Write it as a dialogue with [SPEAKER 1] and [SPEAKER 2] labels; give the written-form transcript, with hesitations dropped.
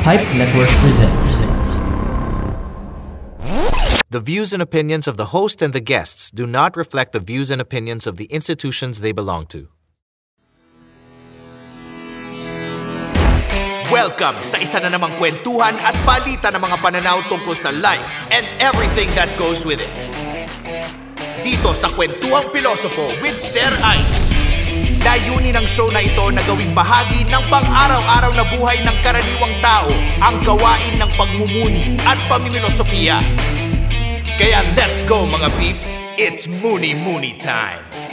[SPEAKER 1] Pipe Network presents.
[SPEAKER 2] The views and opinions of the host and the guests do not reflect the views and opinions of the institutions they belong to. Welcome sa isa na namang kwentuhan at balita ng mga pananaw tungkol sa life and everything that goes with it. Dito sa Kwentuhang Pilosopo with Sir Ice. Layunin ng show na ito na gawing bahagi ng pang-araw-araw na buhay ng karaniwang tao, ang gawain ng pagmumuni at pamimilosopiya. Kaya let's go mga peeps, it's Muni Muni time!